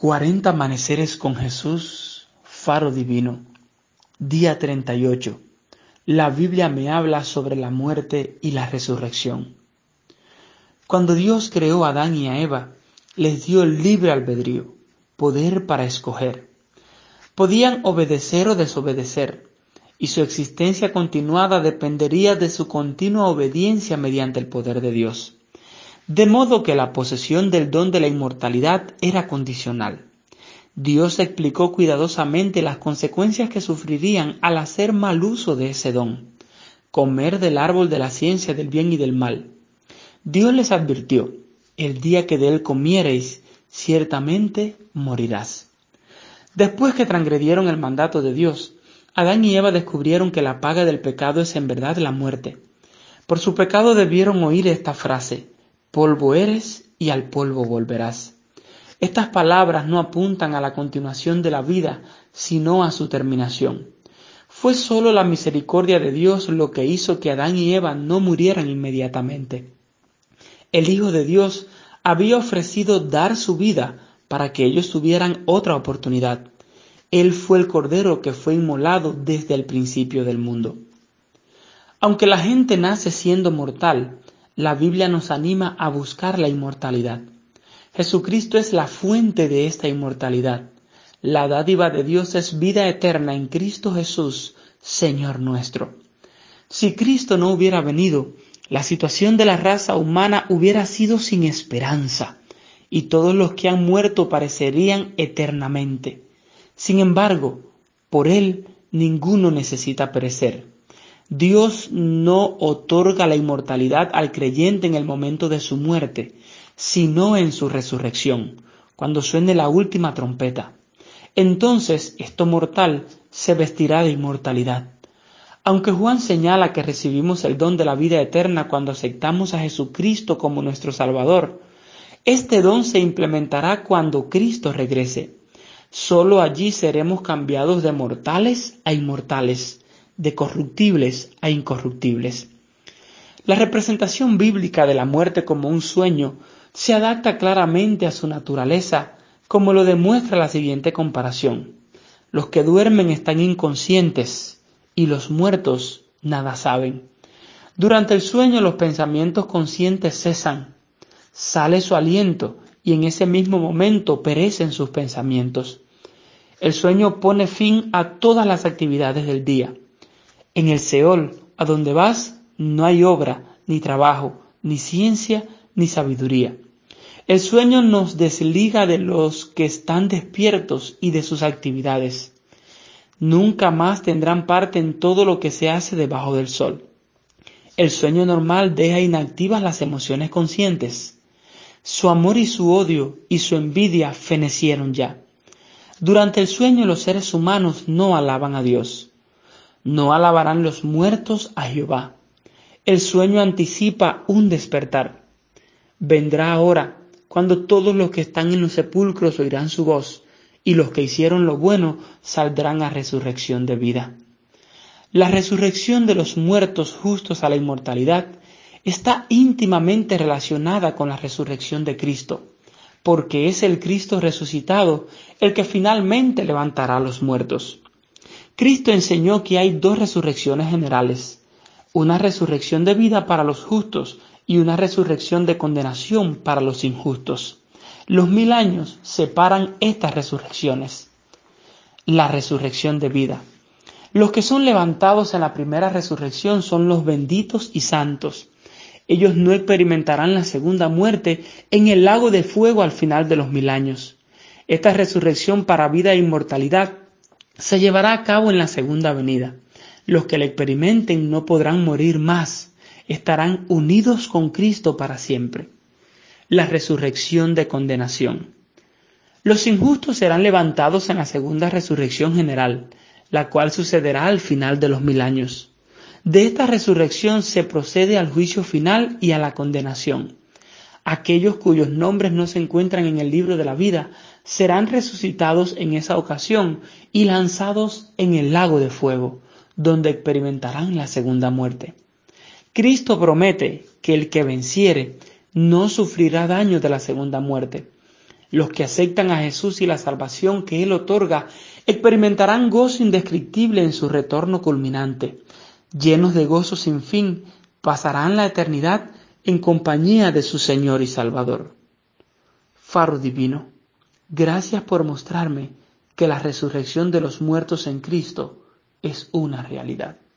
40 amaneceres con Jesús, faro divino. Día 38. La Biblia me habla sobre la muerte y la resurrección. Cuando Dios creó a Adán y a Eva, les dio el libre albedrío, poder para escoger. Podían obedecer o desobedecer, y su existencia continuada dependería de su continua obediencia mediante el poder de Dios. De modo que la posesión del don de la inmortalidad era condicional. Dios explicó cuidadosamente las consecuencias que sufrirían al hacer mal uso de ese don, comer del árbol de la ciencia del bien y del mal. Dios les advirtió: el día que de él comiereis, ciertamente morirás. Después que transgredieron el mandato de Dios, Adán y Eva descubrieron que la paga del pecado es en verdad la muerte. Por su pecado debieron oír esta frase: polvo eres y al polvo volverás. Estas palabras no apuntan a la continuación de la vida, sino a su terminación. Fue solo la misericordia de Dios lo que hizo que Adán y Eva no murieran inmediatamente. El Hijo de Dios había ofrecido dar su vida para que ellos tuvieran otra oportunidad. Él fue el Cordero que fue inmolado desde el principio del mundo. Aunque la gente nace siendo mortal, la Biblia nos anima a buscar la inmortalidad. Jesucristo es la fuente de esta inmortalidad. La dádiva de Dios es vida eterna en Cristo Jesús, Señor nuestro. Si Cristo no hubiera venido, la situación de la raza humana hubiera sido sin esperanza, y todos los que han muerto perecerían eternamente. Sin embargo, por Él ninguno necesita perecer. Dios no otorga la inmortalidad al creyente en el momento de su muerte, sino en su resurrección, cuando suene la última trompeta. Entonces, esto mortal se vestirá de inmortalidad. Aunque Juan señala que recibimos el don de la vida eterna cuando aceptamos a Jesucristo como nuestro Salvador, este don se implementará cuando Cristo regrese. Solo allí seremos cambiados de mortales a inmortales, de corruptibles a incorruptibles. La representación bíblica de la muerte como un sueño se adapta claramente a su naturaleza, como lo demuestra la siguiente comparación. Los que duermen están inconscientes y los muertos nada saben. Durante el sueño los pensamientos conscientes cesan, sale su aliento y en ese mismo momento perecen sus pensamientos. El sueño pone fin a todas las actividades del día. En el Seol, a donde vas, no hay obra, ni trabajo, ni ciencia, ni sabiduría. El sueño nos desliga de los que están despiertos y de sus actividades. Nunca más tendrán parte en todo lo que se hace debajo del sol. El sueño normal deja inactivas las emociones conscientes. Su amor y su odio y su envidia fenecieron ya. Durante el sueño los seres humanos no alaban a Dios. No alabarán los muertos a Jehová. El sueño anticipa un despertar. Vendrá ahora, cuando todos los que están en los sepulcros oirán su voz, y los que hicieron lo bueno saldrán a resurrección de vida. La resurrección de los muertos justos a la inmortalidad está íntimamente relacionada con la resurrección de Cristo, porque es el Cristo resucitado el que finalmente levantará a los muertos. Cristo enseñó que hay dos resurrecciones generales, una resurrección de vida para los justos y una resurrección de condenación para los injustos. Los 1000 años separan estas resurrecciones. La resurrección de vida. Los que son levantados en la primera resurrección son los benditos y santos. Ellos no experimentarán la segunda muerte en el lago de fuego al final de los 1000 años. Esta resurrección para vida e inmortalidad se llevará a cabo en la segunda venida. Los que la experimenten no podrán morir más, estarán unidos con Cristo para siempre. La resurrección de condenación. Los injustos serán levantados en la segunda resurrección general, la cual sucederá al final de los 1000 años. De esta resurrección se procede al juicio final y a la condenación. Aquellos cuyos nombres no se encuentran en el libro de la vida serán resucitados en esa ocasión y lanzados en el lago de fuego, donde experimentarán la segunda muerte. Cristo promete que el que venciere no sufrirá daño de la segunda muerte. Los que aceptan a Jesús y la salvación que Él otorga experimentarán gozo indescriptible en su retorno culminante. Llenos de gozo sin fin, pasarán la eternidad en compañía de su Señor y Salvador. Faro divino, gracias por mostrarme que la resurrección de los muertos en Cristo es una realidad.